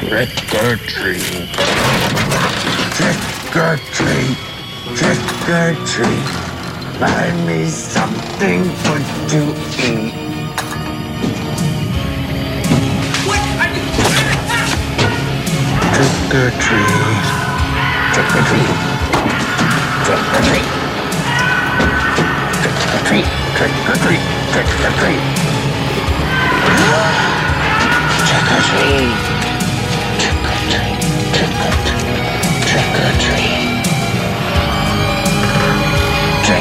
Trick or treat. Trick or treat. Trick or treat. Buy me something good to eat. Trick or treat. Trick or treat. Trick or treat. Trick or treat. Trick or treat. Trick or treat. Trick or treat. Trick or treat. Trick or treat. Trick or treat. Trick.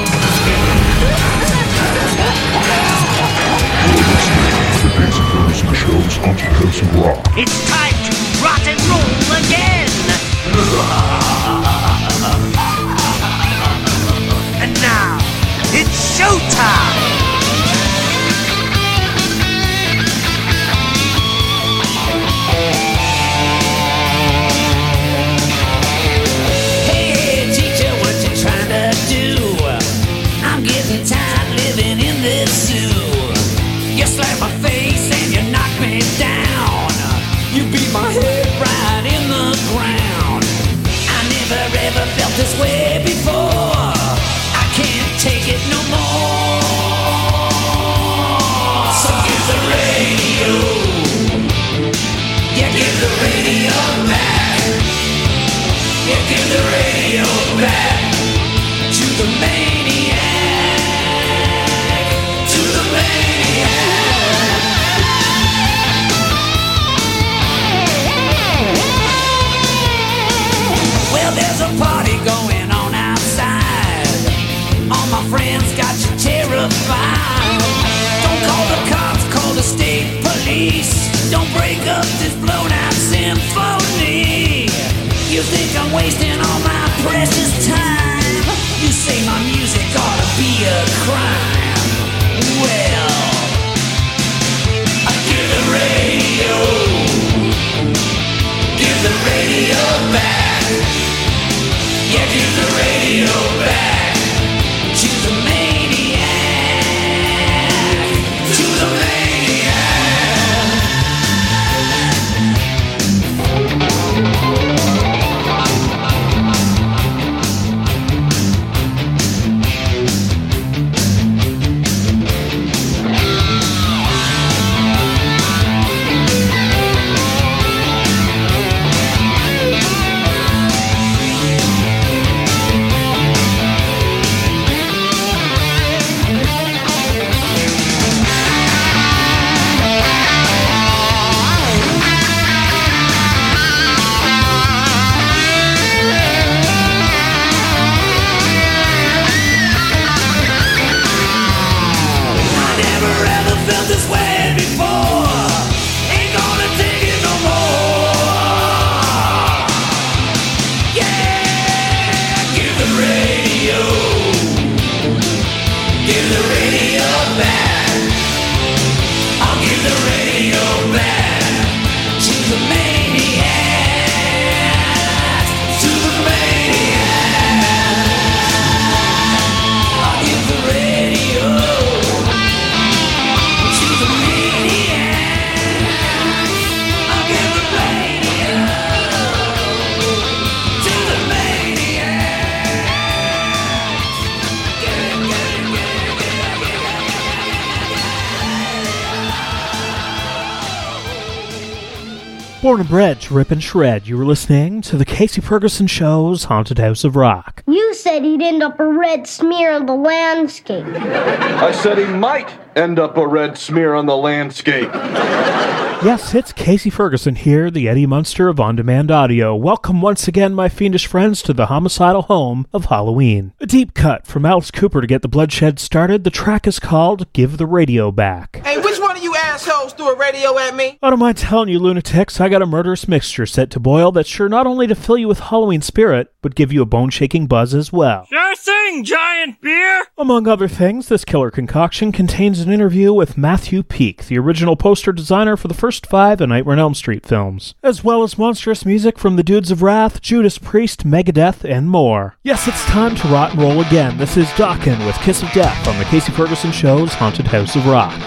The Casey Ferguson Show's Haunted House of Rock. It's time to rock and roll again. And now, it's showtime. Hey, teacher, what you trying to do? I'm getting tired living in this zoo. You slap my face and you knock me down. You beat my head right in the ground. I never ever felt this way before. I can't take it no more. So give the radio. Yeah, give the radio back. Yeah, give the radio back to the maniac. To the maniac. Well, there's a party going on outside. All my friends got you terrified. Don't call the cops, call the state police. Don't break up this blown out symphony. You think I'm wasting all my precious time? You say my music ought to be a crime. Well, I give the radio. Give the radio back. Yeah, give the radio back to the maniac. To the maniac. Born and bred to rip and shred, you were listening to the Casey Ferguson Show's Haunted House of Rock. You said he'd end up a red smear on the landscape. I said he might end up a red smear on the landscape. Yes, it's Casey Ferguson here, the Eddie Munster of On-Demand Audio. Welcome once again, my fiendish friends, to the homicidal home of Halloween. A deep cut from Alice Cooper to get the bloodshed started. The track is called Give the Radio Back. Hey, which one of you assholes threw a radio at me? I don't mind telling you, lunatics, I got a murderous mixture set to boil that's sure not only to fill you with Halloween spirit, but give you a bone-shaking buzz as well. Sure thing, giant beer! Among other things, this killer concoction contains an interview with Matthew Peak, the original poster designer for the first 5 A Nightmare on Elm Street films, as well as monstrous music from the Dudes of Wrath, Judas Priest, Megadeth, and more. Yes, it's time to rot and roll again. This is Dokken with Kiss of Death on the Casey Ferguson Show's Haunted House of Rock.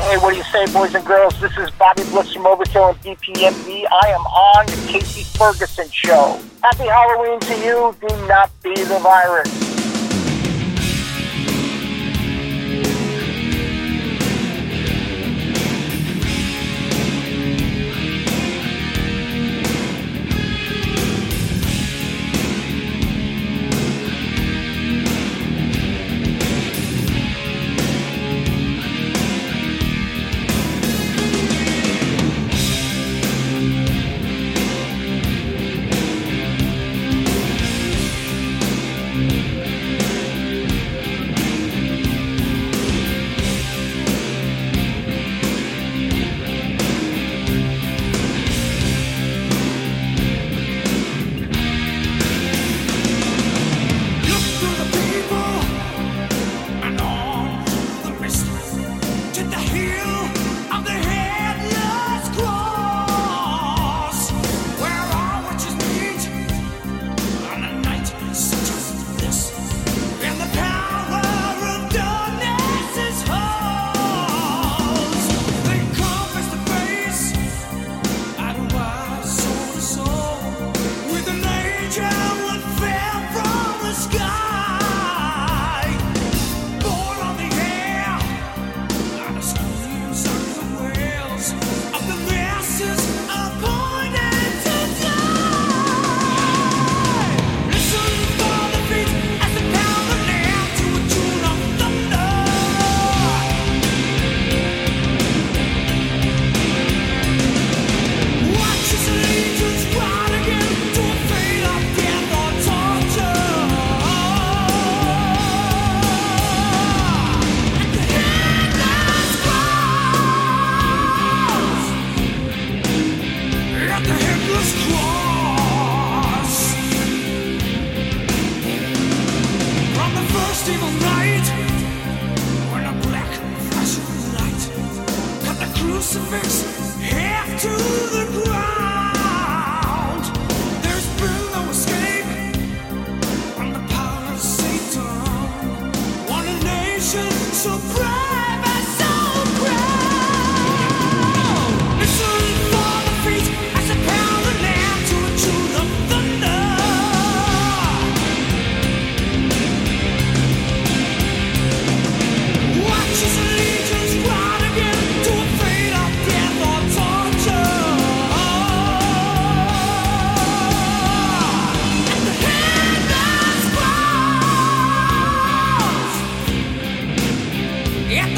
Hey, what do you say, boys and girls? This is Bobby Bliss from Overkill and DPMD. I am on the Casey Ferguson Show. Happy Halloween to you. Do not be the virus. At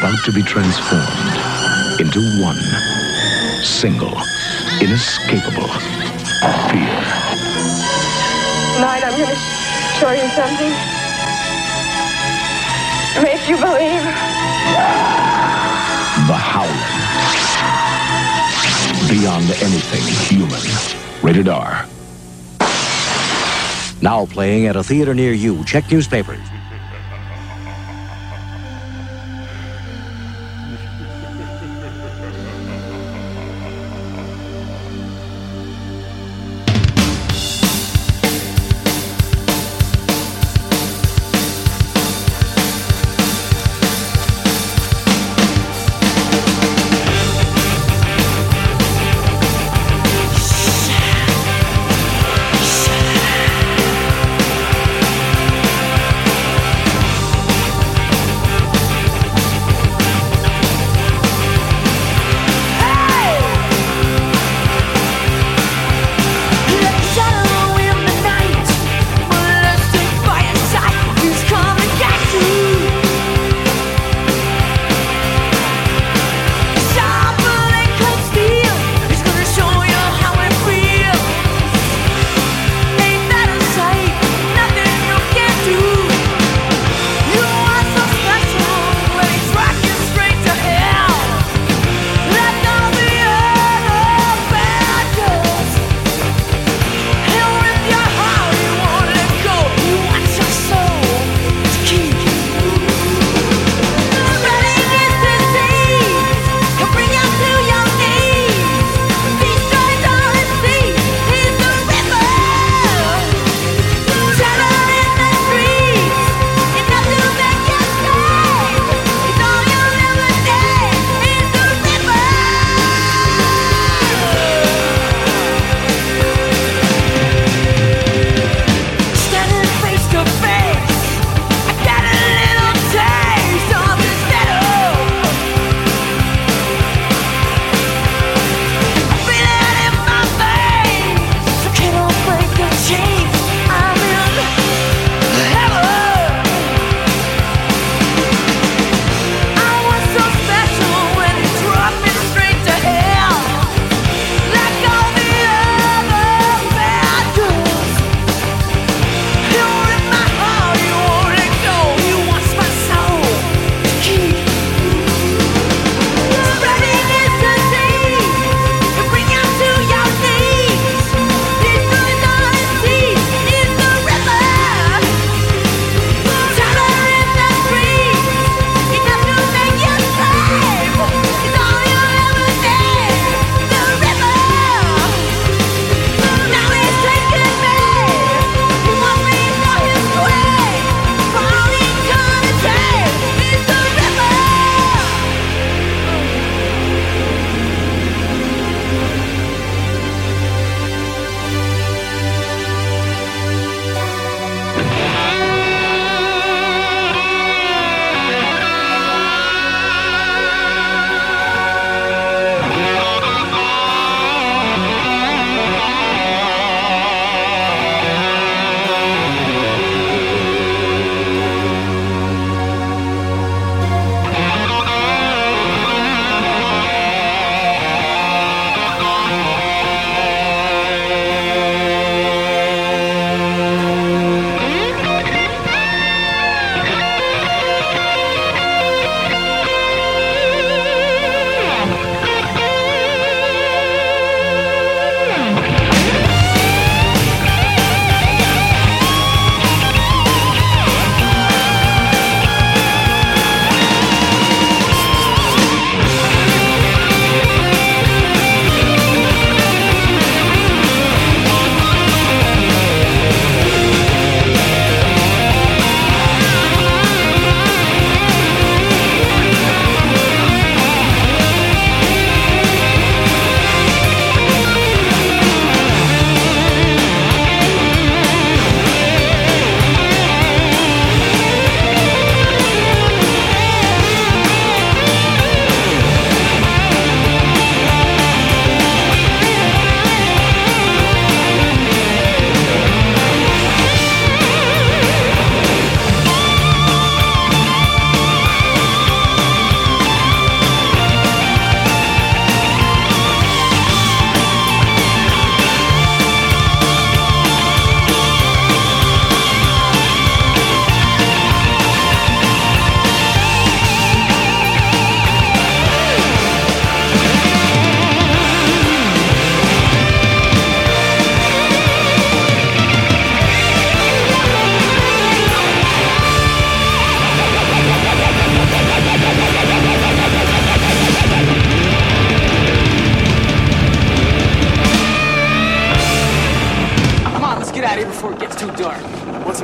about to be transformed into one single, inescapable fear. Tonight I'm going to show you something. Make you believe. The Howling. Beyond anything human. Rated R. Now playing at a theater near you. Check newspapers.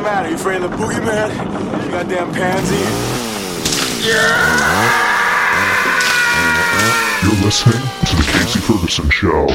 matter? You afraid of the boogeyman? You goddamn pansy. You're listening to The Casey Ferguson Show.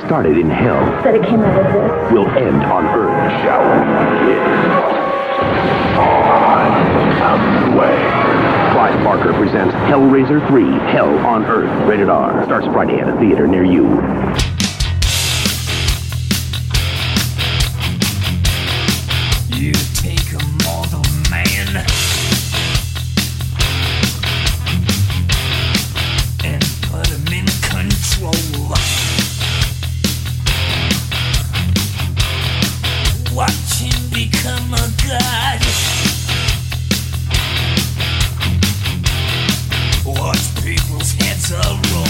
started in hell Said it came out of this. will end on Earth. Shower is out of the way. Clive Barker presents Hellraiser 3, Hell on Earth. Rated R. Starts Friday at a theater near you. You take a mortal man and put him in control. Watch him become a god. Watch people's heads roll.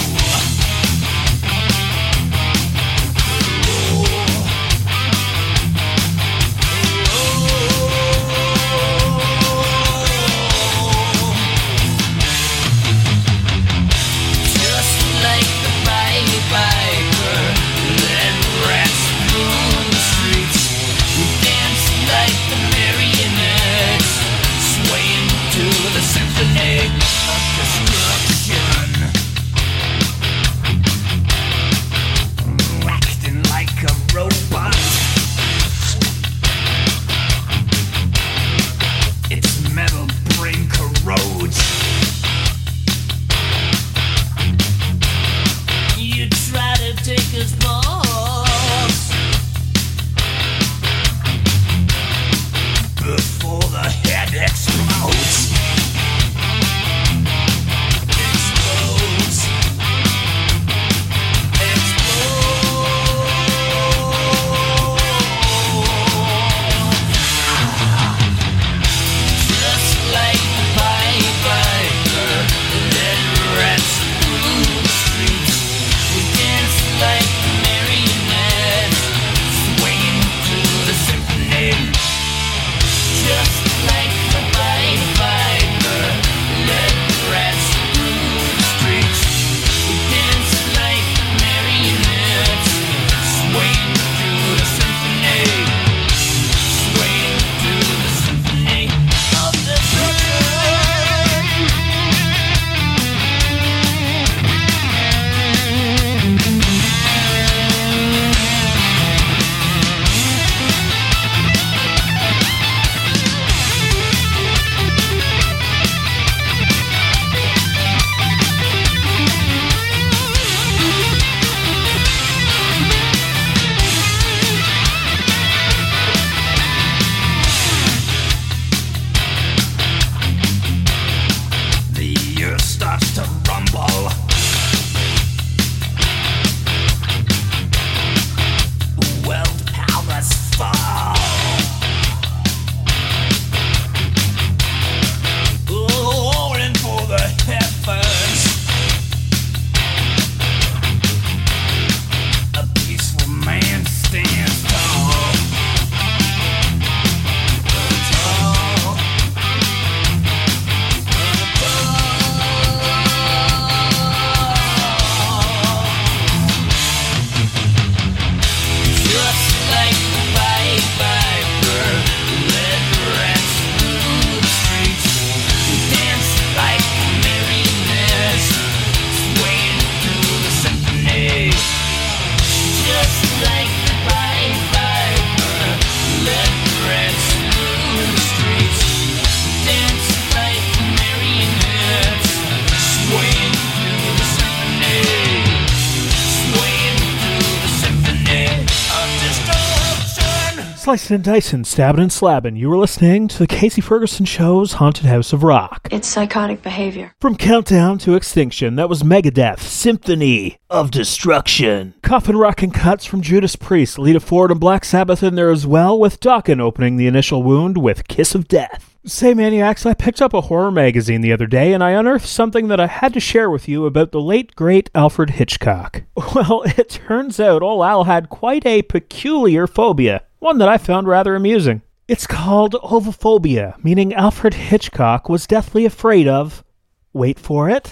Slicing and dicing, stabbing and slabbing. You were listening to the Casey Ferguson Show's Haunted House of Rock. It's psychotic behavior. From Countdown to Extinction, that was Megadeth, Symphony of Destruction. Coffin Rockin' cuts from Judas Priest, Lita Ford and Black Sabbath in there as well, with Dokken opening the initial wound with Kiss of Death. Say Maniacs, I picked up a horror magazine the other day and I unearthed something that I had to share with you about the late great Alfred Hitchcock. Well, it turns out old Al had quite a peculiar phobia, one that I found rather amusing. It's called ovophobia, meaning Alfred Hitchcock was deathly afraid of, wait for it,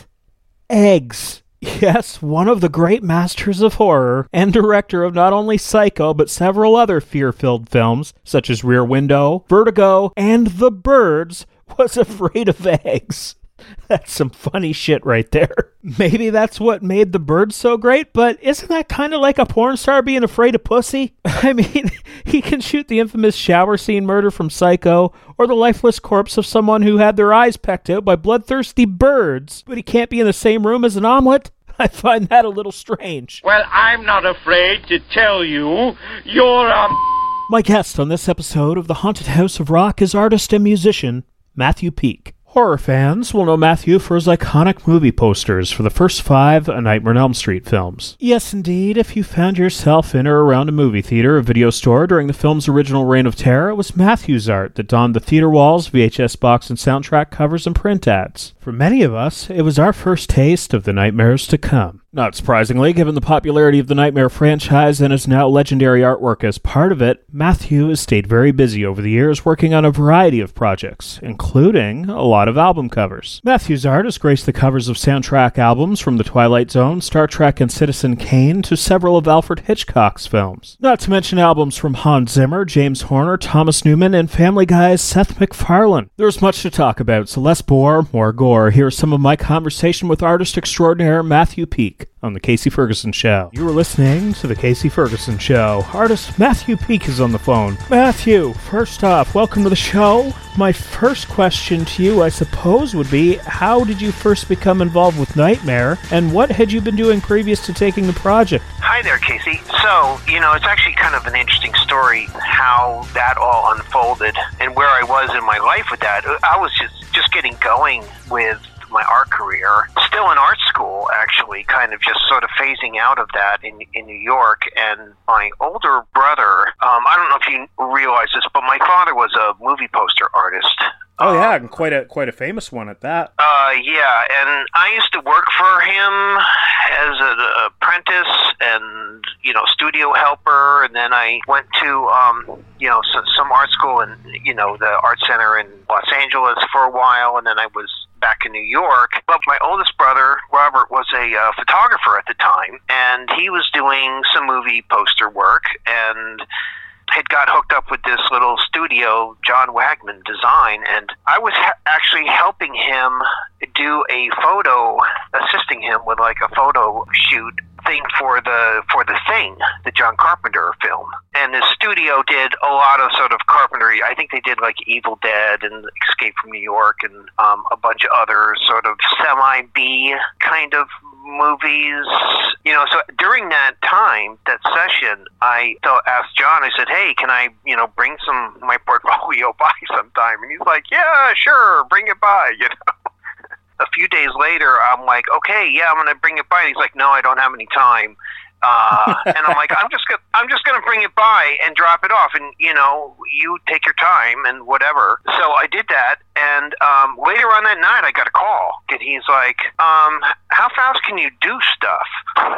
eggs. Yes, one of the great masters of horror and director of not only Psycho but several other fear-filled films such as Rear Window, Vertigo, and The Birds was afraid of eggs. That's some funny shit right there. Maybe that's what made The Bird so great, but isn't that kind of like a porn star being afraid of pussy? I mean, he can shoot the infamous shower scene murder from Psycho, or the lifeless corpse of someone who had their eyes pecked out by bloodthirsty birds, but he can't be in the same room as an omelet? I find that a little strange. Well, I'm not afraid to tell you, you're My guest on this episode of The Haunted House of Rock is artist and musician Matthew Peak. Horror fans will know Matthew for his iconic movie posters for the first 5 A Nightmare on Elm Street films. Yes, indeed, if you found yourself in or around a movie theater or video store during the film's original reign of terror, it was Matthew's art that donned the theater walls, VHS box and soundtrack covers and print ads. For many of us, it was our first taste of the nightmares to come. Not surprisingly, given the popularity of the Nightmare franchise and his now legendary artwork as part of it, Matthew has stayed very busy over the years working on a variety of projects, including a lot of album covers. Matthew's art has graced the covers of soundtrack albums from The Twilight Zone, Star Trek, and Citizen Kane to several of Alfred Hitchcock's films. Not to mention albums from Hans Zimmer, James Horner, Thomas Newman, and Family Guy's Seth MacFarlane. There's much to talk about, so less bore, more gore. Here's some of my conversation with artist extraordinaire Matthew Peak on The Casey Ferguson Show. You are listening to The Casey Ferguson Show. Artist Matthew Peak is on the phone. Matthew, first off, welcome to the show. My first question to you, I suppose, would be, how did you first become involved with Nightmare, and what had you been doing previous to taking the project? Hi there, Casey. So, it's actually kind of an interesting story how that all unfolded and where I was in my life with that. I was just getting going with my art career, still in art school, actually, kind of just sort of phasing out of that in New York. And my older brother, I don't know if you realize this, but my father was a movie poster artist. Oh yeah, and quite a famous one at that. Yeah, and I used to work for him as an apprentice and, studio helper, and then I went to, some art school in, the art center in Los Angeles for a while, and then I was back in New York. But my oldest brother, Robert, was a photographer at the time, and he was doing some movie poster work, and had got hooked up with this little studio, John Wagman Design, and I was actually helping him do a photo, assisting him with like a photo shoot thing for the Thing, the John Carpenter film. And the studio did a lot of sort of carpentry. I think they did like Evil Dead and Escape from New York and a bunch of other sort of semi-B kind of movies. So during that time, that session, I asked John, I said, hey, can I, bring my portfolio by sometime? And he's like, yeah, sure, bring it by, A few days later, I'm like, okay, yeah, I'm going to bring it by. And he's like, no, I don't have any time. And I'm like, I'm just gonna bring it by and drop it off, and you take your time and whatever. So I did that, and later on that night, I got a call, and he's like, how fast can you do stuff?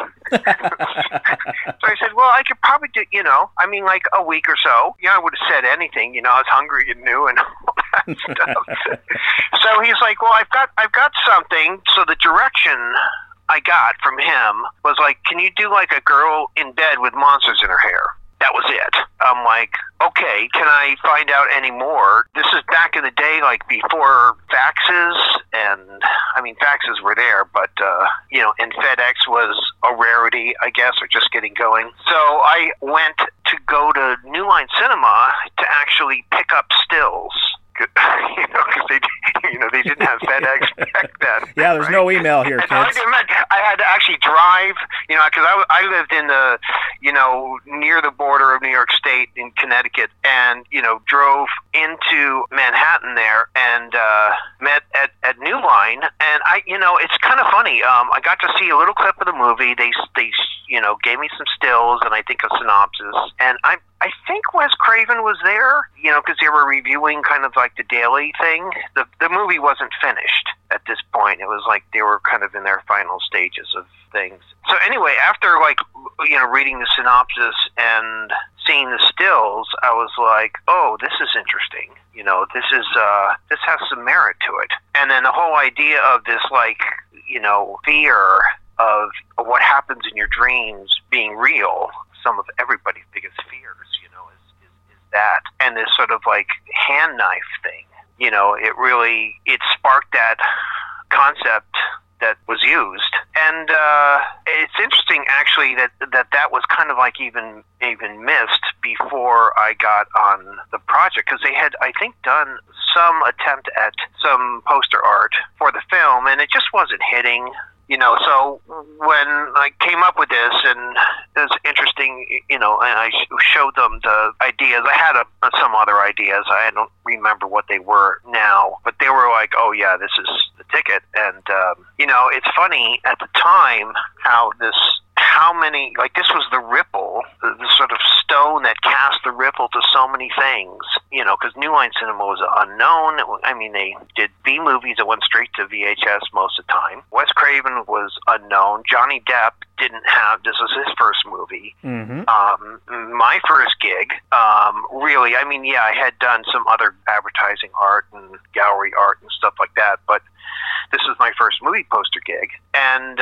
So I said, well, I could probably do, like a week or so. I would have said anything, I was hungry and new and all that stuff. So he's like, well, I've got something. So the direction I got from him was like, can you do like a girl in bed with monsters in her hair? That was it. I'm like, okay, can I find out any more? This is back in the day, like before faxes, and faxes were there, but, and FedEx was a rarity, I guess, or just getting going. So I went to go to New Line Cinema to actually pick up stills. Because they didn't have FedEx back then. Yeah, there's no email here, kids. I had to actually drive, because I lived in the, near the border of New York State in Connecticut, and, drove into Manhattan there and met at New Line, and it's kind of funny. I got to see a little clip of the movie. They gave me some stills and I think a synopsis, and I think Wes Craven was there, because they were reviewing kind of like the daily thing. The movie wasn't finished at this point. It was like they were kind of in their final stages of things. So anyway, after reading the synopsis and seeing the stills, I was like, oh, this is interesting. This has some merit to it. And then the whole idea of this fear of what happens in your dreams being real, some of everybody's biggest fears, is that. And this sort of like hand knife thing, it sparked that concept that was used And it's interesting, actually, that was kind of like even missed before I got on the project, because they had, I think, done some attempt at some poster art for the film, and it just wasn't hitting. So when I came up with this, and it was interesting, and I showed them the ideas. I had some other ideas. I don't remember what they were now, but they were like, oh yeah, this is the ticket. And, it's funny at the time how many, like, this was the ripple, the sort of stone that cast the ripple to so many things, because New Line Cinema was unknown. I mean, they did B movies that went straight to VHS most of the time. Wes Craven was unknown. Johnny Depp didn't have, this was his first movie. Mm-hmm. My first gig, really, I mean, yeah, I had done some other advertising art and gallery art and stuff like that, but this was my first movie poster gig. And,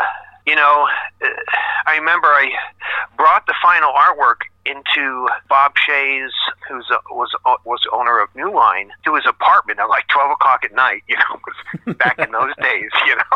I remember I brought the final artwork into Bob Shays, who was owner of New Line, to his apartment at like 12 o'clock at night, back in those days,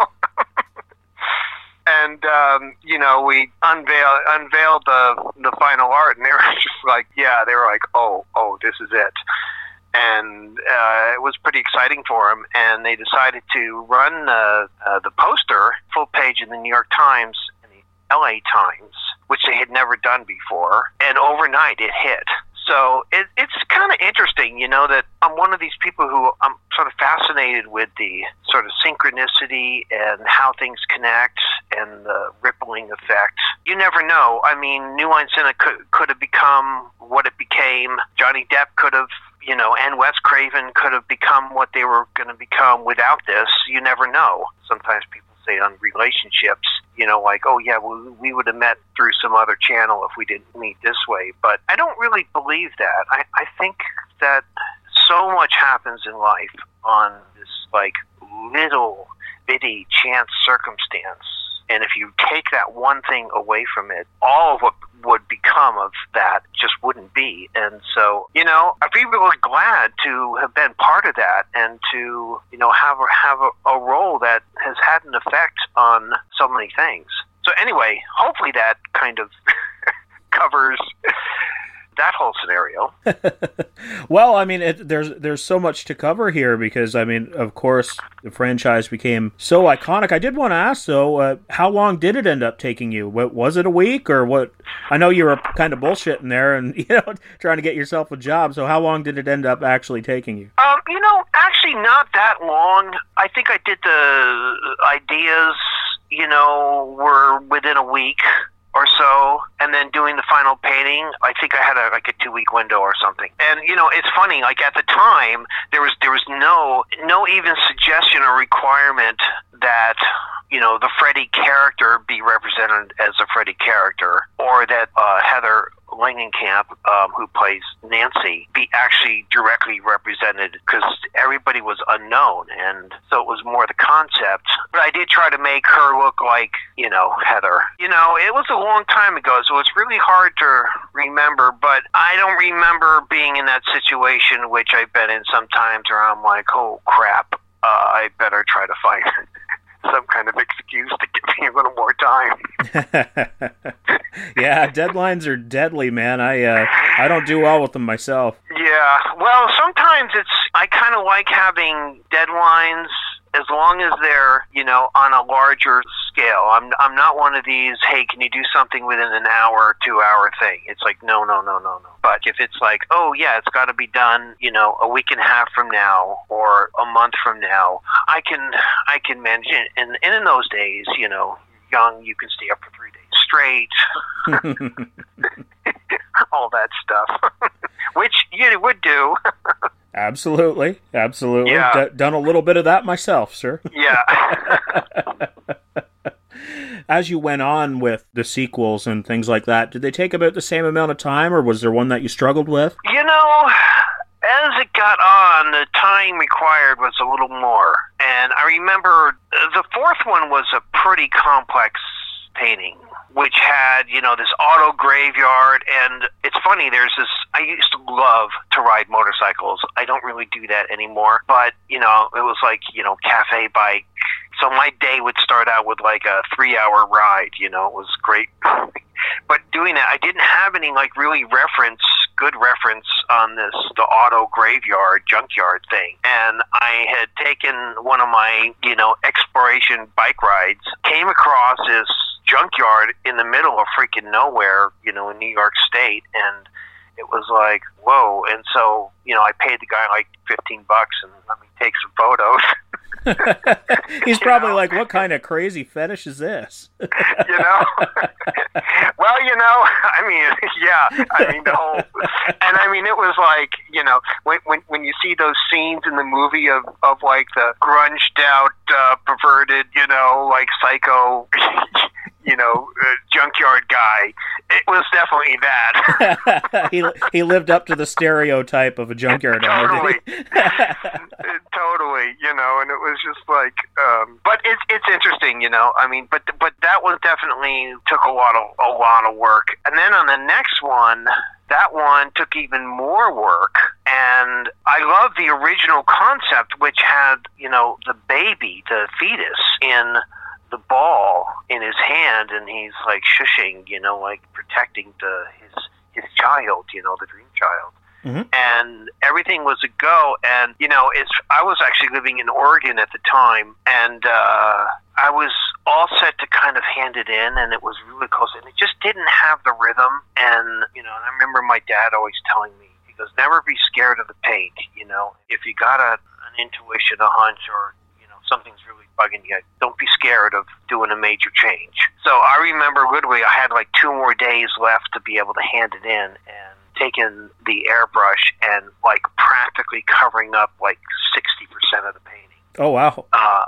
And, we unveiled the final art, and they were just like, oh, this is it. And it was pretty exciting for them, and they decided to run the poster full page in the New York Times and the LA Times, which they had never done before, and overnight it hit. So it's kind of interesting, that I'm one of these people who I'm sort of fascinated with the sort of synchronicity and how things connect and the rippling effect. You never know. I mean, New Line Cinema could have become what it became. Johnny Depp could have, and Wes Craven could have become what they were going to become without this. You never know. Sometimes people say on relationships, like, oh yeah, we would have met through some other channel if we didn't meet this way. But I don't really believe that. I think that so much happens in life on this, like, little bitty chance circumstance. And if you take that one thing away from it, all of what would become of that just wouldn't be. And so, I'd be really glad to have been part of that and to, have a role that has had an effect on so many things. So anyway, hopefully that kind of covers that whole scenario. Well, I mean, there's so much to cover here because, I mean, of course, the franchise became so iconic. I did want to ask, though, how long did it end up taking you? Was it a week or what? I know you were kind of bullshitting there and, trying to get yourself a job. So how long did it end up actually taking you? Actually not that long. I think I did the ideas, were within a week or so, and then doing the final painting, I think I had a 2-week window or something. And it's funny, like at the time there was no even suggestion or requirement that the Freddy character be represented as a Freddy character, or that Heather Langenkamp, who plays Nancy, be actually directly represented, because everybody was unknown, and so it was more the concept. But I did try to make her look like, Heather. It was a long time ago, so it's really hard to remember, but I don't remember being in that situation, which I've been in sometimes, where I'm like, oh crap, I better try to find some kind of excuse to give me a little more time. Yeah, deadlines are deadly, man. I don't do well with them myself. Yeah, well, sometimes I kind of like having deadlines as long as they're, on a larger scale. I'm not one of these, hey, can you do something within an hour, 2-hour thing? It's like, no. But if it's like, oh yeah, it's got to be done, a week and a half from now or a month from now, I can manage it. And in those days, young, you can stay up for 3 days straight. All that stuff, which you would do. Absolutely. Yeah. Done a little bit of that myself, sir. Yeah. As you went on with the sequels and things like that, did they take about the same amount of time, or was there one that you struggled with? As it got on, the time required was a little more. And I remember the fourth one was a pretty complex painting. which had, this auto graveyard. And it's funny, I used to love to ride motorcycles. I don't really do that anymore. But, it was like, cafe bike. So my day would start out with like a 3-hour ride, it was great. But doing that, I didn't have any like really good reference on the auto graveyard, junkyard thing. And I had taken one of my, exploration bike rides, came across this junkyard in the middle of freaking nowhere, in New York State. And it was like, whoa. And so, I paid the guy like $15 and let me take some photos. He's probably like, what kind of crazy fetish is this? Well, the whole, and it was like, when you see those scenes in the movie of like the grunged out, perverted, like psycho, junkyard guy, it was definitely that. he lived up to the stereotype of a junkyard owner. Totally. Totally, and it was just like, but it's interesting, but that one definitely took a lot of work. And then on the next one, that one took even more work, and I love the original concept, which had, the baby, the fetus, in the ball in his hand, and he's like shushing, like protecting his child, the dream child. Mm-hmm. And everything was a go. And, I was actually living in Oregon at the time, and I was all set to kind of hand it in, and it was really close, and it just didn't have the rhythm. And, and I remember my dad always telling me, he goes, never be scared of the pain. If you got an intuition, a hunch, or, something's really bugging you, don't be scared of doing a major change. So I remember literally I had like 2 more days left to be able to hand it in, and taken the airbrush and like practically covering up like 60% of the painting. Oh wow!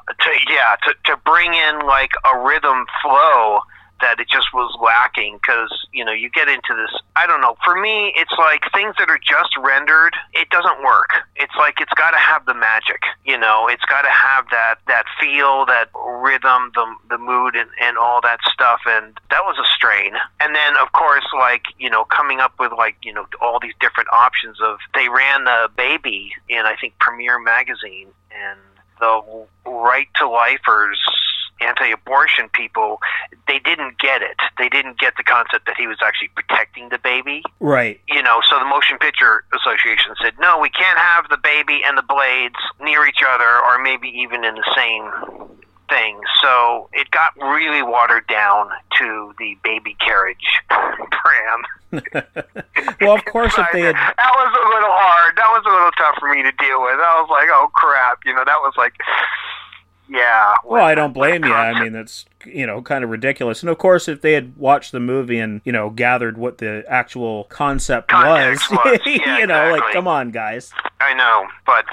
To bring in like a rhythm flow that it just was lacking, because you get into this, I don't know, for me it's like things that are just rendered, it doesn't work. It's like it's got to have the magic, it's got to have that feel, that rhythm, the mood, and all that stuff. And that was a strain. And then of course, like, coming up with like, all these different options of, they ran the baby in, I think, Premiere Magazine, and the Right to Lifers, anti-abortion people, they didn't get it. They didn't get the concept that he was actually protecting the baby. Right. So the Motion Picture Association said, no, we can't have the baby and the blades near each other, or maybe even in the same thing. So it got really watered down to the baby carriage pram. Well, of course, if they had... That was a little hard. That was a little tough for me to deal with. I was like, oh, crap. That was like... Yeah. Well, I don't blame you. I mean, that's, kind of ridiculous. And of course, if they had watched the movie and, gathered what the actual concept was, yeah, exactly. Like, come on, guys. I know. But,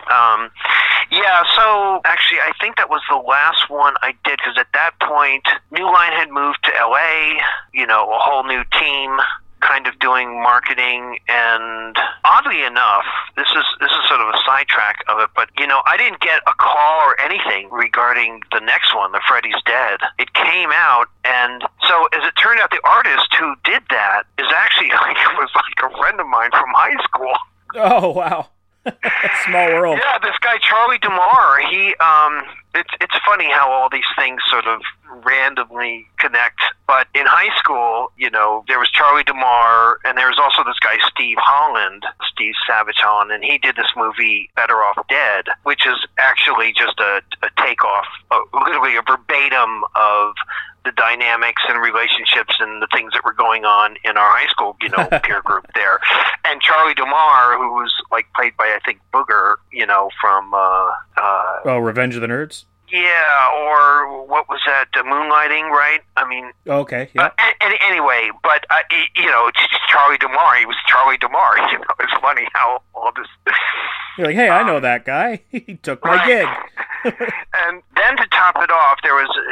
so actually, I think that was the last one I did, because at that point, New Line had moved to LA, a whole new team, kind of doing marketing. And oddly enough, this is sort of a sidetrack of it, but I didn't get a call or anything regarding the next one, The Freddy's Dead. It came out, and so as it turned out, the artist who did that is actually was like a friend of mine from high school. Oh wow. Small world. Yeah, this guy Charlie DeMar, he it's funny how all these things sort of randomly connect. But in high school, there was Charlie DeMar, and there was also this guy Steve Savage Holland, and he did this movie Better Off Dead, which is actually just a takeoff, literally a verbatim of the dynamics and relationships and the things that were going on in our high school, peer group there. And Charlie DeMar, who was like played by, I think, Booger, from Revenge of the Nerds. Yeah, or what was that? Moonlighting, right? I mean, okay, yeah. Anyway, but Charlie DeMar. He was Charlie DeMar. It's funny how all this. You're like, hey, I know that guy. He took my gig. And then to top it off, there was this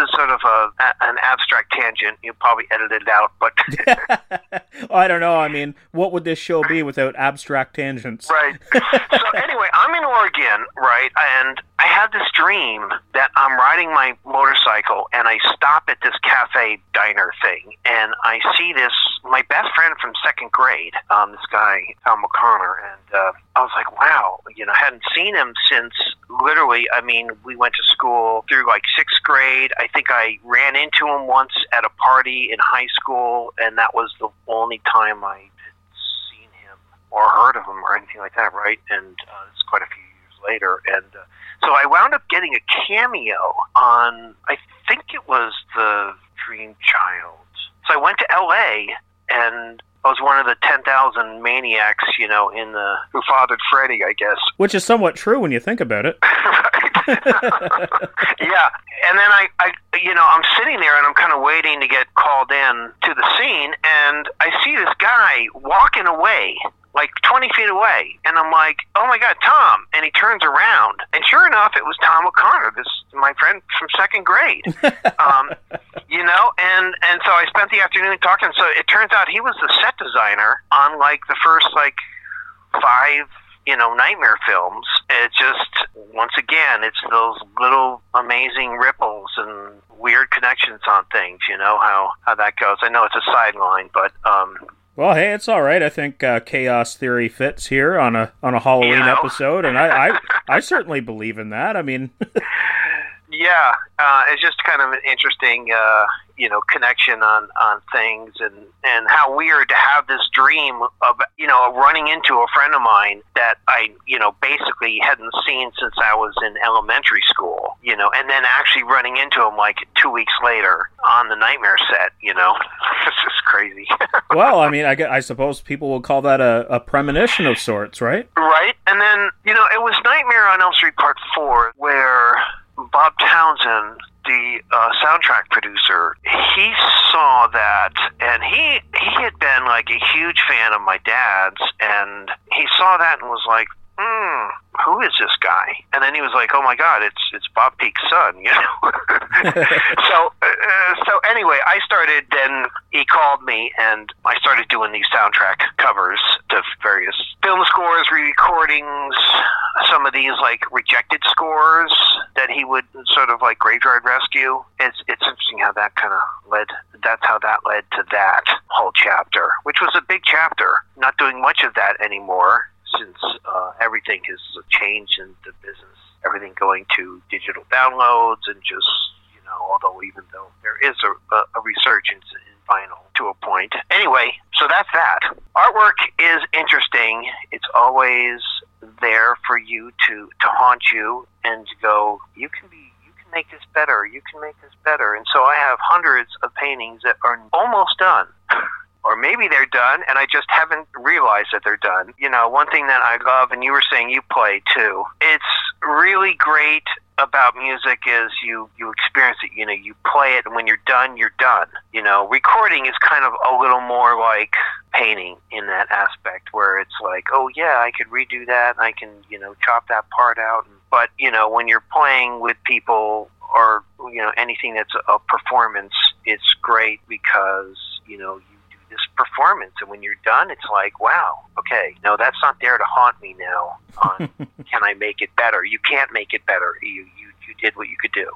is sort of an abstract tangent. You'll probably edit it out, but... I don't know. I mean, what would this show be without abstract tangents? Right. So anyway, I'm in Oregon, right, and I had this dream that I'm riding my motorcycle, and I stop at this cafe diner thing, and I see my best friend from second grade, this guy, Tom O'Connor, and I was like, wow, I hadn't seen him since literally, we went to school through like sixth grade. I think I ran into him once at a party in high school, and that was the only time I had seen him or heard of him or anything like that, right? And it's quite a few years later, and so I wound up getting a cameo on, I think it was the Dream Child. So I went to L.A., and I was one of the 10,000 maniacs, in Who Fathered Freddy, I guess. Which is somewhat true when you think about it. Yeah, and then I'm sitting there and I'm kind of waiting to get called in to the scene, and I see this guy walking away, like 20 feet away, and I'm like, oh my God, Tom, and he turns around, and sure enough, it was Tom O'Connor, my friend from second grade, and so I spent the afternoon talking. So it turns out he was the set designer on like the first 5 Nightmare films. It's just, once again, it's those little amazing ripples and weird connections on things, how that goes. I know it's a sideline, but well, hey, it's all right. I think Chaos Theory fits here on a Halloween episode, and I certainly believe in that. I mean, yeah, it's just kind of an interesting connection on things, and how weird to have this dream of running into a friend of mine that I basically hadn't seen since I was in elementary school, and then actually running into him like 2 weeks later on the Nightmare set. It's just crazy. Well, I mean, I suppose people will call that a premonition of sorts, right? Right, and then it was Nightmare on Elm Street Part 4 where Bob Townsend, the soundtrack producer, he saw that, and he had been like a huge fan of my dad's, and he saw that and was like, who is this guy? And then he was like, oh my God, it's Bob Peak's son, So anyway, then he called me, and I started doing these soundtrack covers to various film scores, re-recordings, some of these like rejected scores that he would sort of like Graveyard Rescue. It's interesting how that kind of that's how that led to that whole chapter, which was a big chapter. Not doing much of that anymore, since everything has changed in the business, everything going to digital downloads, and just, although even though there is a resurgence in vinyl to a point. Anyway, so that's that. Artwork is interesting. It's always there for you to haunt you and to go, you can make this better, you can make this better. And so I have hundreds of paintings that are almost done. Or maybe they're done, and I just haven't realized that they're done. One thing that I love, and you were saying you play too, it's really great about music is you experience it. You play it, and when you're done, you're done. Recording is kind of a little more like painting in that aspect, where it's like, oh yeah, I could redo that, and I can, chop that part out. But, when you're playing with people or, anything that's a performance, it's great because, you this performance, and when you're done, it's like, wow, okay, no, that's not there to haunt me now on can I make it better? You can't make it better. You did what you could do.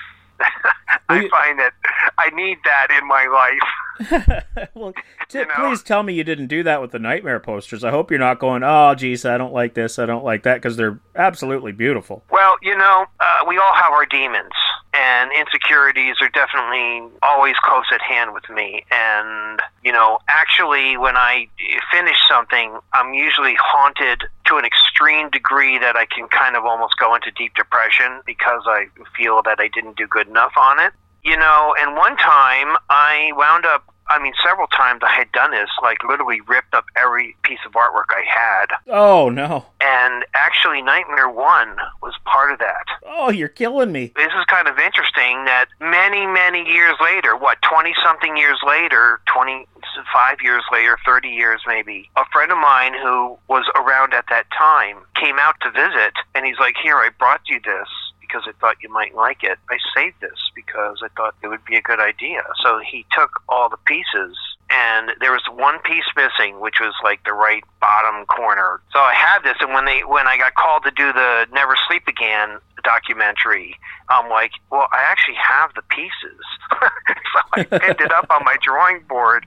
I find that I need that in my life. Well, please tell me you didn't do that with the Nightmare posters. I hope you're not going, oh, geez, I don't like this, I don't like that, because they're absolutely beautiful. Well, we all have our demons, and insecurities are definitely always close at hand with me. And, actually, when I finish something, I'm usually haunted to an extreme degree that I can kind of almost go into deep depression because I feel that I didn't do good enough on it. And one time I wound up, several times I had done this, like literally ripped up every piece of artwork I had. Oh, no. And actually Nightmare 1 was part of that. Oh, you're killing me. This is kind of interesting that many, many years later, 20-something years later, 25 years later, 30 years maybe, a friend of mine who was around at that time came out to visit, and he's like, here, I brought you this because I thought you might like it. I saved this because I thought it would be a good idea. So he took all the pieces, and there was one piece missing, which was like the right bottom corner. So I had this, and when I got called to do the Never Sleep Again documentary, I'm like, well, I actually have the pieces. So I pinned it up on my drawing board.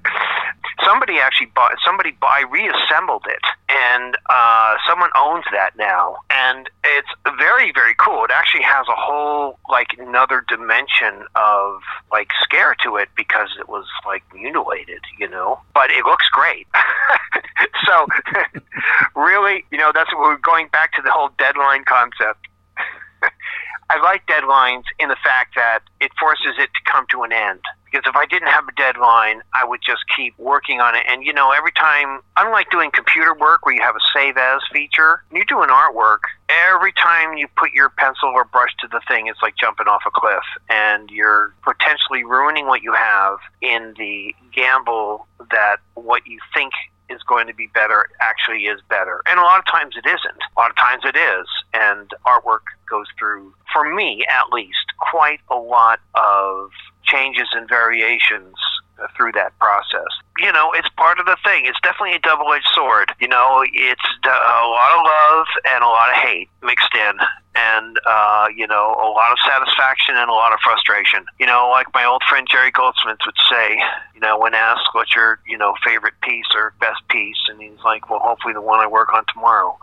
I reassembled it, and someone owns that now, and it's very, very cool. It actually has a whole, like, another dimension of, like, scare to it because it was, like, mutilated, you know? But it looks great. So, really, you know, that's what we're going back to the whole deadline concept. I like deadlines in the fact that it forces it to come to an end. Because if I didn't have a deadline, I would just keep working on it. And, you know, every time, unlike doing computer work where you have a save as feature, when you do an artwork, every time you put your pencil or brush to the thing, it's like jumping off a cliff. And you're potentially ruining what you have in the gamble that what you think is going to be better actually is better. And a lot of times it isn't. A lot of times it is. And artwork goes through, for me at least, quite a lot of changes and variations through that process. You know, it's part of the thing. It's definitely a double-edged sword. You know, it's a lot of love and a lot of hate mixed in. And, you know, a lot of satisfaction and a lot of frustration. You know, like my old friend Jerry Goldsmith would say, you know, when asked what's your, you know, favorite piece or best piece, and he's like, well, hopefully the one I work on tomorrow.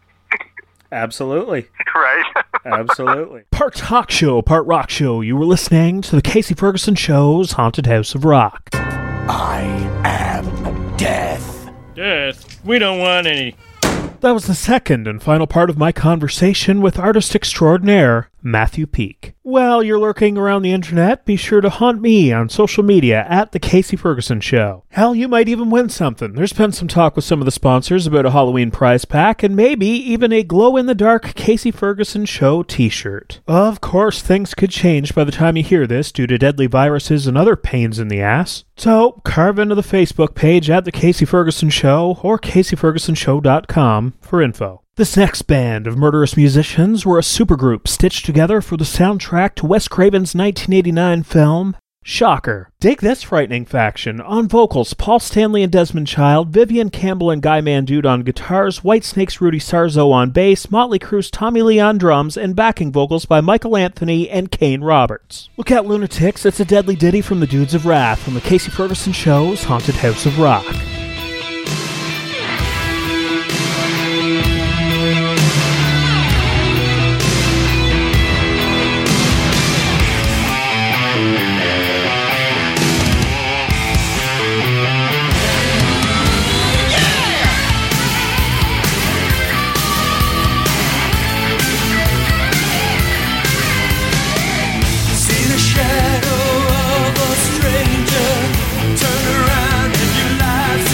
Absolutely. Right? Absolutely. Part talk show, part rock show. You were listening to the Casey Ferguson Show's Haunted House of Rock. I am death. Death? We don't want any. That was the second and final part of my conversation with artist extraordinaire Matthew Peak. While you're lurking around the internet, be sure to haunt me on social media at The Casey Ferguson Show. Hell, you might even win something. There's been some talk with some of the sponsors about a Halloween prize pack and maybe even a glow-in-the-dark Casey Ferguson Show t-shirt. Of course, things could change by the time you hear this due to deadly viruses and other pains in the ass. So, carve into the Facebook page at The Casey Ferguson Show or CaseyFergusonShow.com for info. This next band of murderous musicians were a supergroup stitched together for the soundtrack to Wes Craven's 1989 film, Shocker. Dig this frightening faction. On vocals, Paul Stanley and Desmond Child, Vivian Campbell and Guy Mandude on guitars, Whitesnake's Rudy Sarzo on bass, Motley Crue's Tommy Lee on drums, and backing vocals by Michael Anthony and Kane Roberts. Look out, lunatics, it's a deadly ditty from the Dudes of Wrath from the Casey Ferguson Show's Haunted House of Rock. Shadow of a stranger, turn around and your life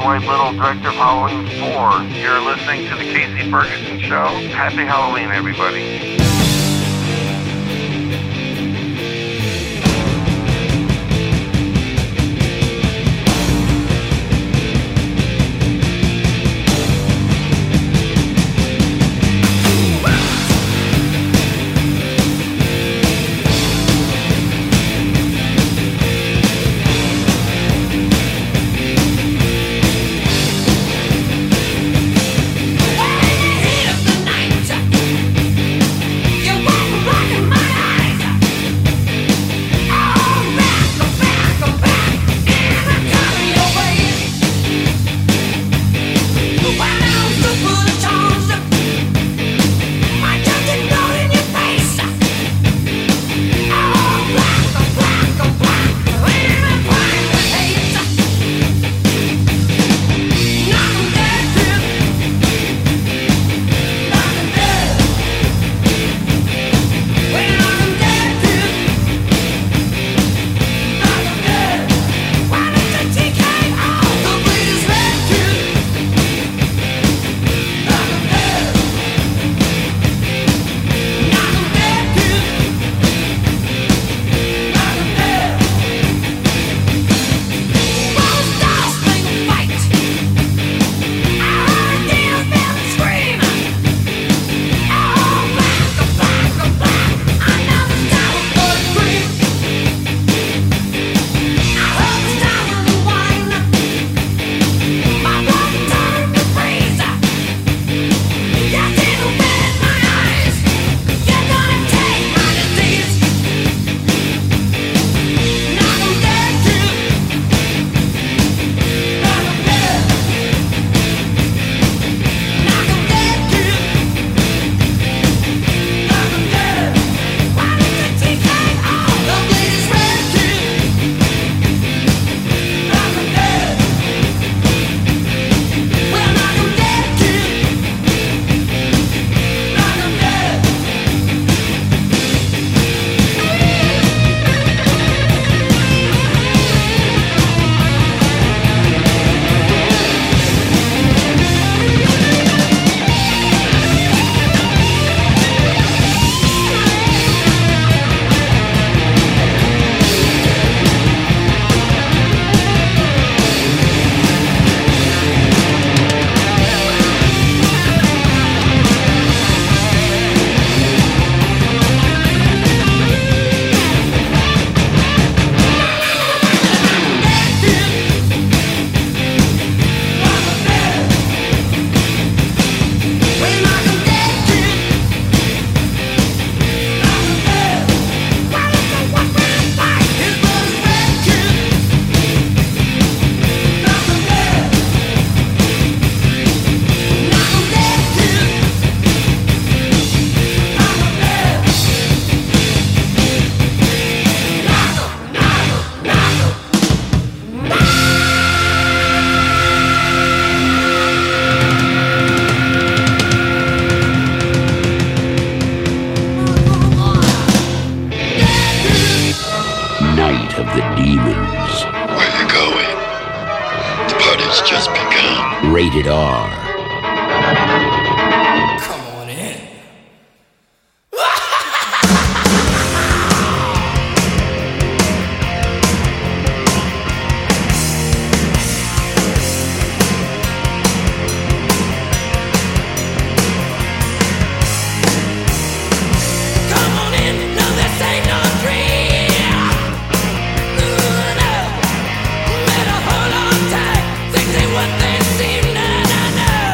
Dwight Little, director of Halloween 4. You're listening to the Casey Ferguson Show. Happy Halloween, everybody. Rated R. Come on in. Come on in, no, this ain't no dream. Better hold on tight, things ain't what they seem. Na na na.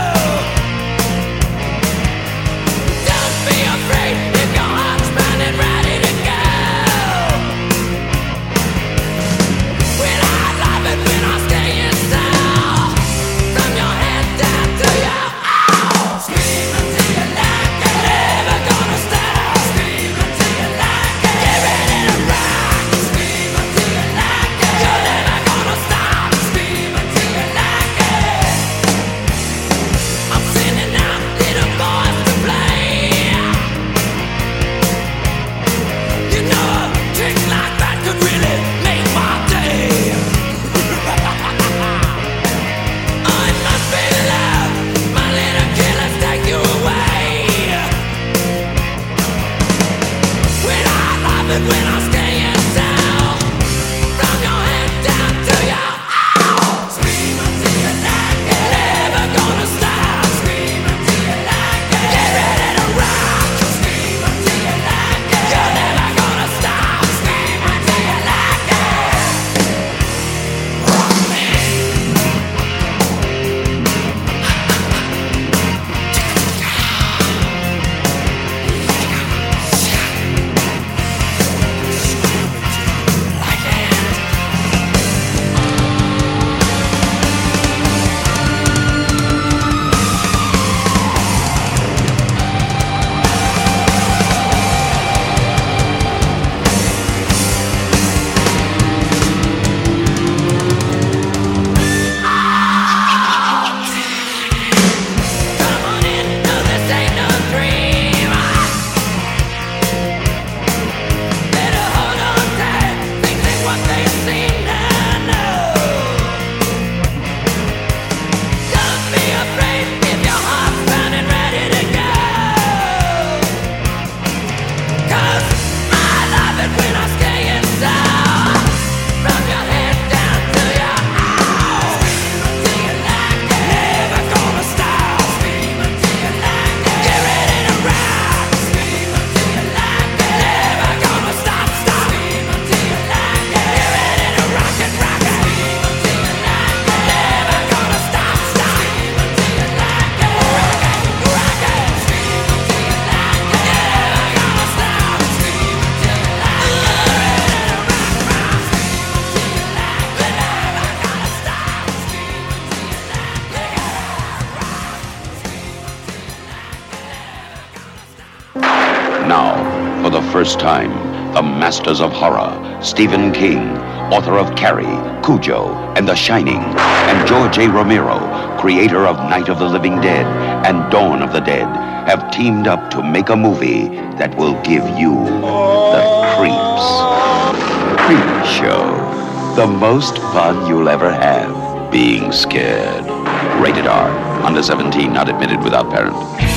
Now, for the first time, the masters of horror, Stephen King, author of Carrie, Cujo, and The Shining, and George A. Romero, creator of Night of the Living Dead and Dawn of the Dead, have teamed up to make a movie that will give you the creeps. Creep Show. The most fun you'll ever have being scared. Rated R. Under 17, not admitted without parent.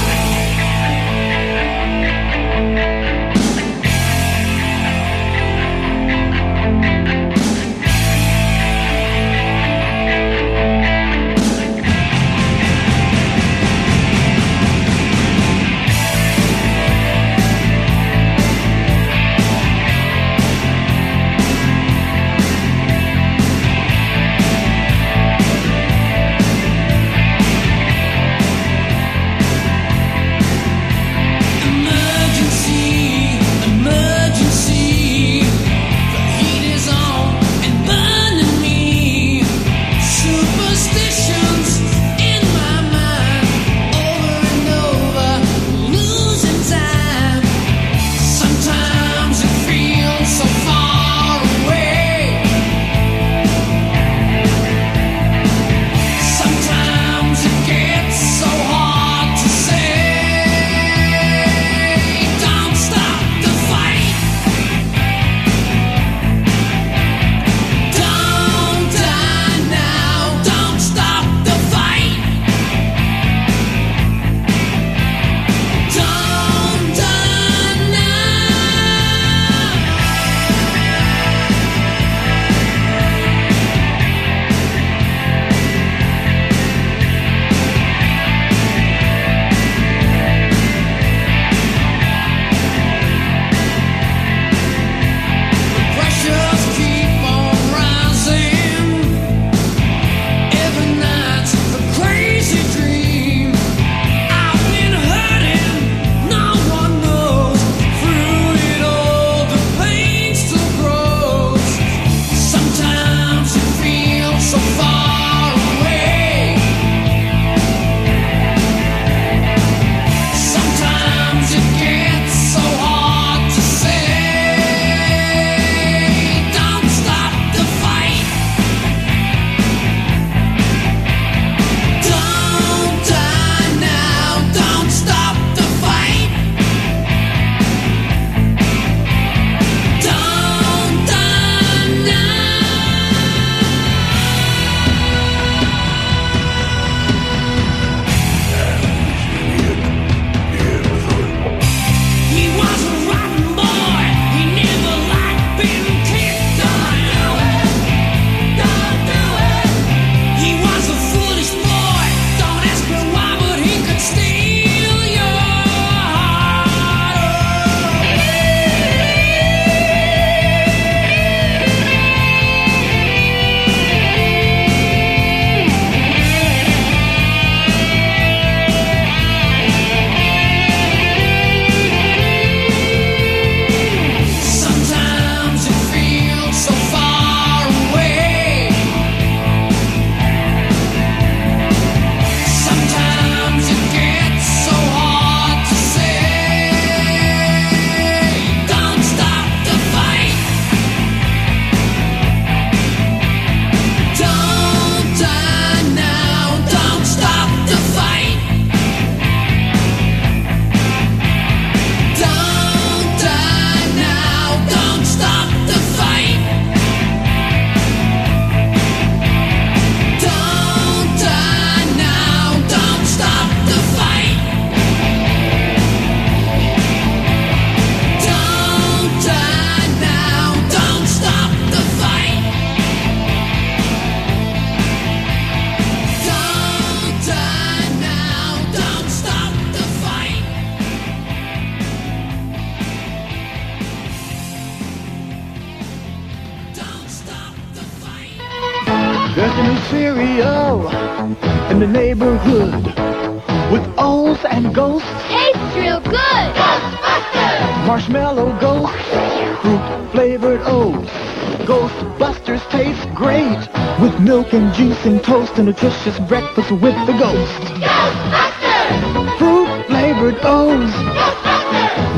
There's a new cereal in the neighborhood with O's and ghosts. Tastes real good. Ghostbusters! Marshmallow ghosts, fruit-flavored O's. Ghostbusters taste great with milk and juice and toast, and nutritious breakfast with the ghost. Ghostbusters! Fruit-flavored O's. Ghostbusters!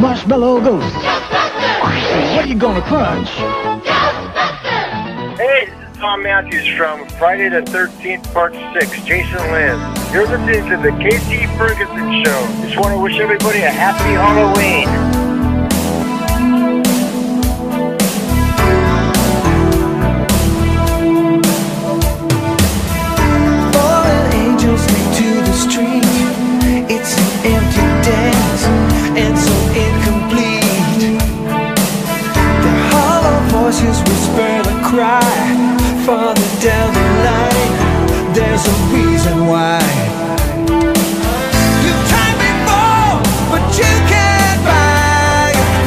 Marshmallow Ghost. What are you gonna crunch? Hey, this is Tom Matthews from Friday the 13th, Part 6, Jason Lives. You're listening to the Casey Ferguson Show. Just want to wish everybody a happy Halloween. It's an empty dance, and so incomplete. The hollow voices whisper the cry. Farther down the line, there's a reason why. You've tried before, but you can't buy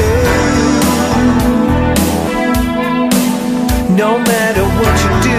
it through. No matter what you do.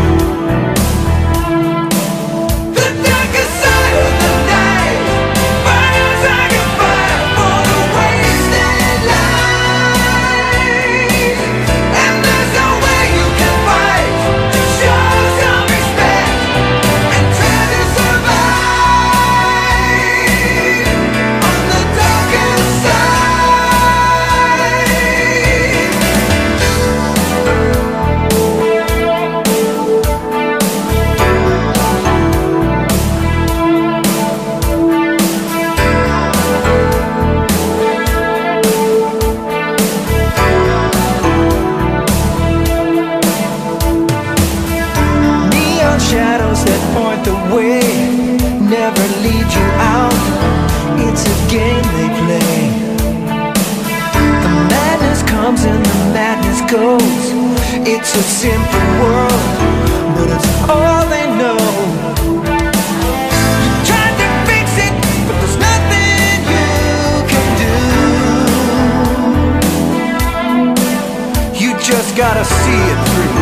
Never lead you out. It's a game they play. The madness comes and the madness goes. It's a simple world, but it's all they know. You tried to fix it, but there's nothing you can do. You just gotta see it through.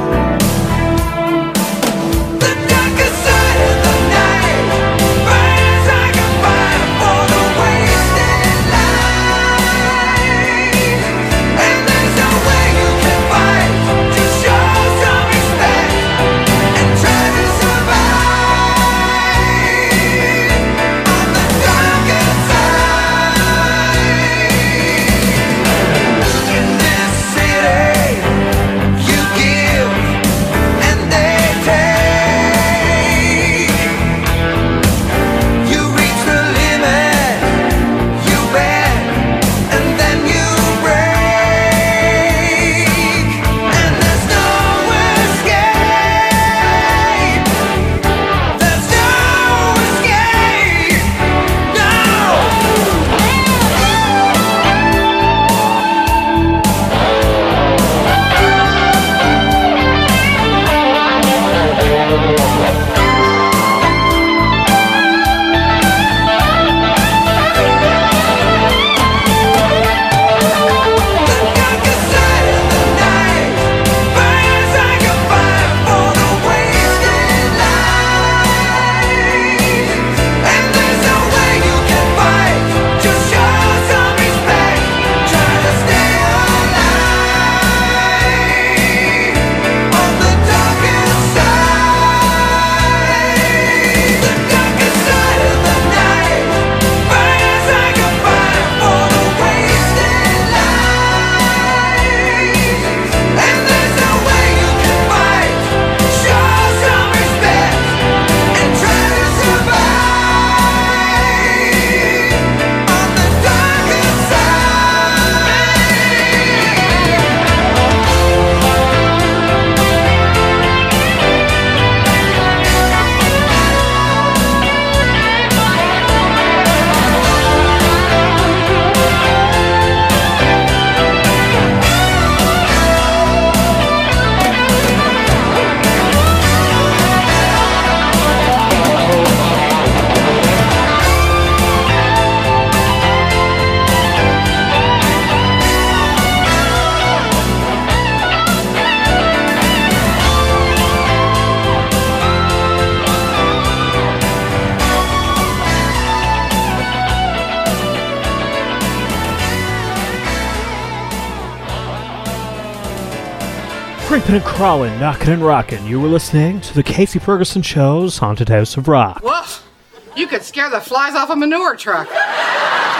Creeping and crawling, knocking and rocking. You were listening to the Casey Ferguson Show's Haunted House of Rock. Woof! You could scare the flies off a manure truck.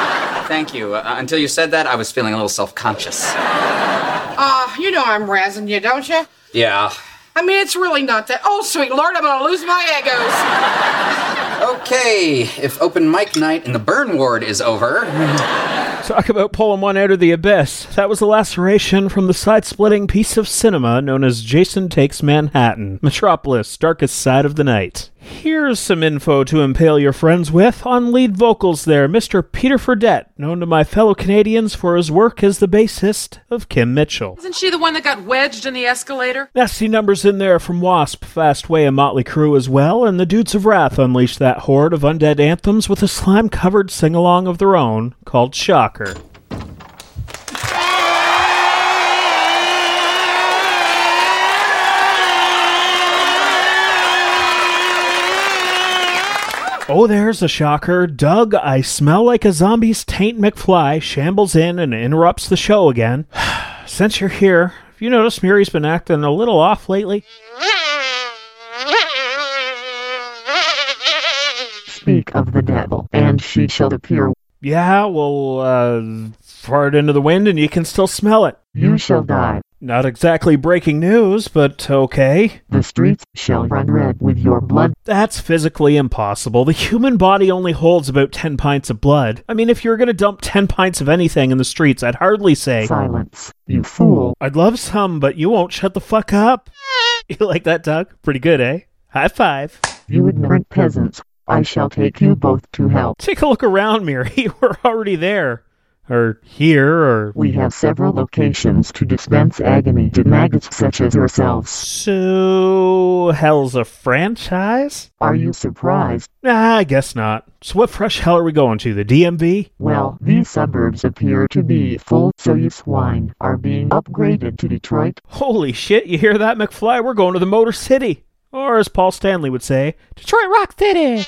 Thank you. Until you said that, I was feeling a little self-conscious. You know I'm razzing you, don't you? Yeah. I mean, it's really not that. Oh, sweet Lord, I'm gonna lose my egos. Okay, if open mic night in the burn ward is over... Talk about pulling one out of the abyss. That was a laceration from the side-splitting piece of cinema known as Jason Takes Manhattan, Metropolis, Darkest Side of the Night. Here's some info to impale your friends with. On lead vocals there, Mr. Peter Fredette, known to my fellow Canadians for his work as the bassist of Kim Mitchell. Isn't she the one that got wedged in the escalator? Nasty numbers in there from Wasp, Fastway, and Motley Crue as well, and the Dudes of Wrath unleashed that horde of undead anthems with a slime-covered sing-along of their own called Shocker. Oh, there's a shocker. Doug, I smell like a zombie's taint McFly shambles in and interrupts the show again. Since you're here, have you noticed Muri's been acting a little off lately? Speak of the devil, and she shall appear. Yeah, well, fart into the wind and you can still smell it. You shall die. Not exactly breaking news, but okay. The streets shall run red with your blood. That's physically impossible. The human body only holds about 10 pints of blood. I mean, if you were going to dump 10 pints of anything in the streets, I'd hardly say... Silence, you fool. I'd love some, but you won't shut the fuck up. You like that, Doug? Pretty good, eh? High five. You ignorant peasants. I shall take you both to hell. Take a look around, Miri. We're already there. Or here, or... We have several locations to dispense agony to maggots such as yourselves. So... hell's a franchise? Are you surprised? Nah, I guess not. So what fresh hell are we going to, the DMV? Well, these suburbs appear to be full, so you swine are being upgraded to Detroit. Holy shit, you hear that, McFly? We're going to the Motor City. Or as Paul Stanley would say, Detroit Rock City!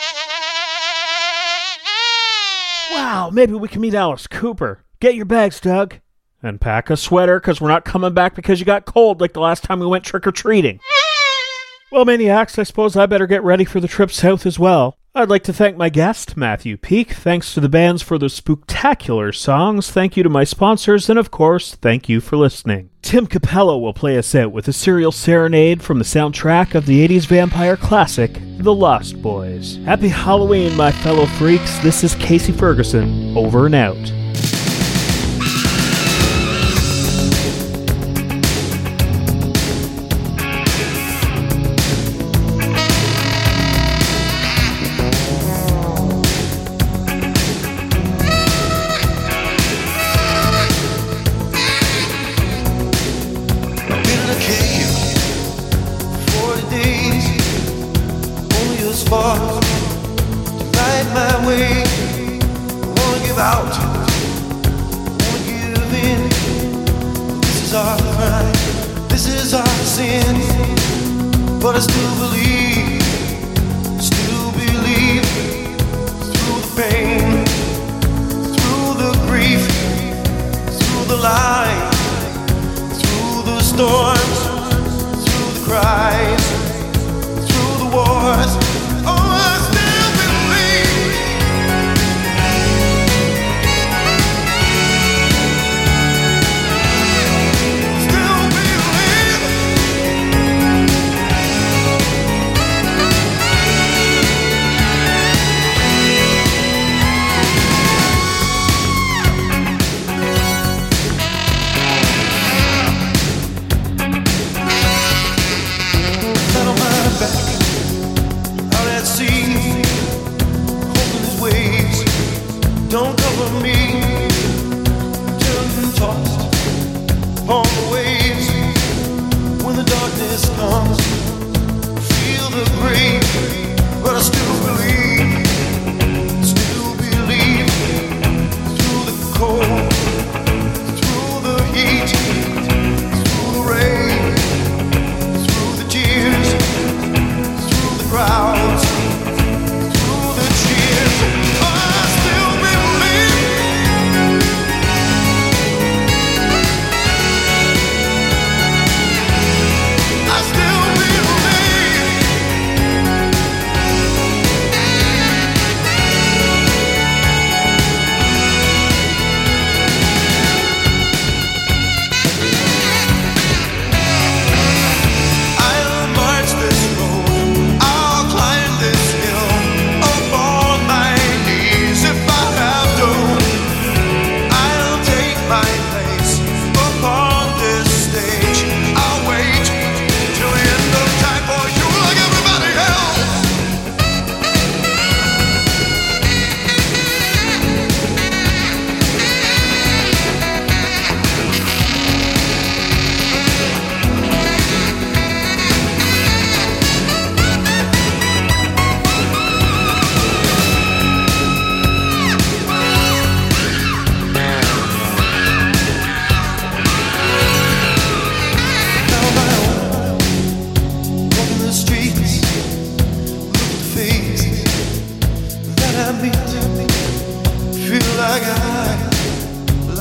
Wow, maybe we can meet Alice Cooper. Get your bags, Doug. And pack a sweater, because we're not coming back because you got cold like the last time we went trick-or-treating. Well, maniacs, I suppose I better get ready for the trip south as well. I'd like to thank my guest, Matthew Peak. Thanks to the bands for the spooktacular songs. Thank you to my sponsors. And, of course, thank you for listening. Tim Capello will play us out with a serial serenade from the soundtrack of the 80s vampire classic, The Lost Boys. Happy Halloween, my fellow freaks. This is Casey Ferguson, over and out.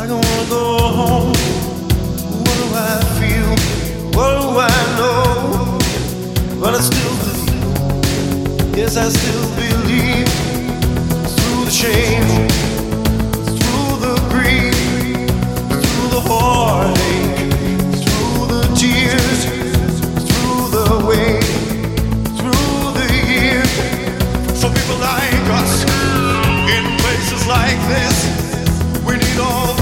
don't wanna go home. What do I feel? What do I know? But I still believe. Yes, I still believe. Through the shame, through the grief, through the heartache, through the tears, through the way, through the years. For people like us, in places like this, we need all